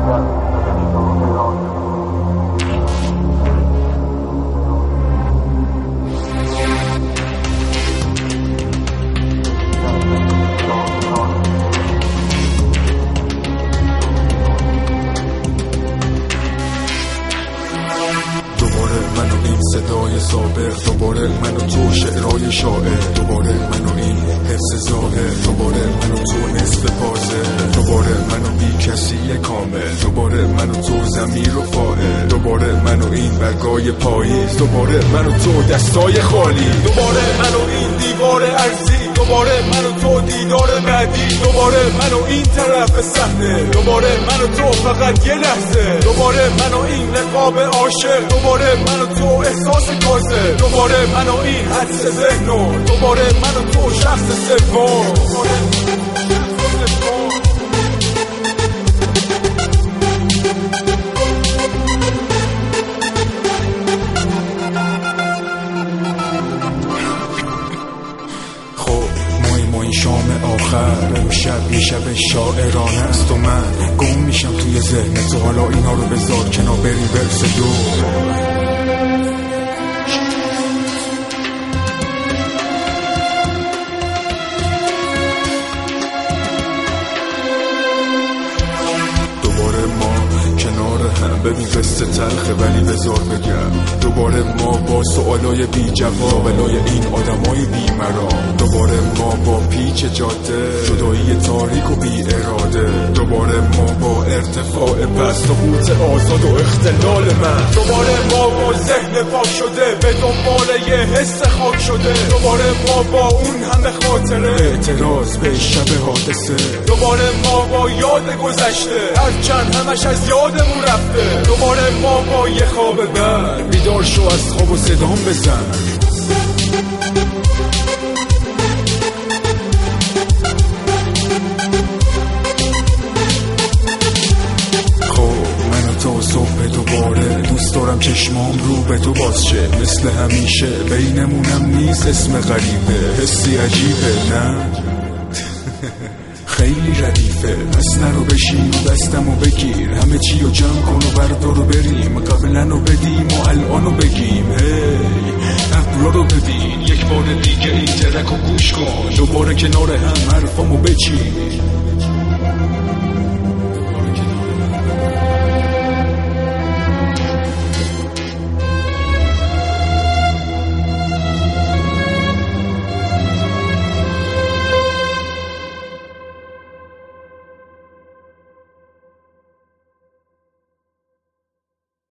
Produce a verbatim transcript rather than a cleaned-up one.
صدای سابق، دوباره من و تو شعرهای شاعر، دوباره من و این حفظ ظاهر، دوباره من و تو نصف پازه، دوباره من و بی کسی کامل، دوباره من و تو ضمیر و فاعل، دوباره من و این برگای پاییز، دوباره من و تو دستای خالی، دوباره من و این دیوار ارضی، دوباره من و تو دیدار بعدی، دوباره من و این طرف صحنه، دوباره من و تو فقط یه لحظه، دوباره من و این نقاب عاشق، دوباره من و تو احساس کاسه، دوباره من و این حدس ذهن، دوباره من و تو شخص سوم. شام آخر امشب یه شب شاعرانه است و من گم میشم توی ذهن تو. حالا اینا رو بذار کنار، بریم ورس دو. دوباره ما کنار هم، ببین قصه تلخه ولی بذار بگم، دوباره ما با سوالای بی جواب، بلای این آدمای بی مرام، دوباره ما با پیچ جاده، جدایی تاریک و بی اراده، دوباره ما با ارتفاع پست و قوت آزاد و اختلال من، دوباره ما با ذهن پاک شده به دنبال یه حس خاک شده، دوباره ما با اون همه خاطره اعتراض به شب حادثه، دوباره ما با یاد گذشته هرچند همش از یادمون رفته، دوباره ما با یه خواب بد بیدار شو از خواب و صدام بزن. صبح دوباره دوست دارم چشمام رو به تو باز شه، مثل همیشه بینمونم نیست اسم غریبه، حسی عجیبه نه خیلی ردیفه، پس نرو بشین و دستمو بگیر، همه چی رو جمع کن و بردار و بریم، قبلن رو بدیم و الان رو بگیم. هی ابرا رو ببین یک بار دیگه این ترک رو گوش کن، دوباره کنار هم حرفامو بچین.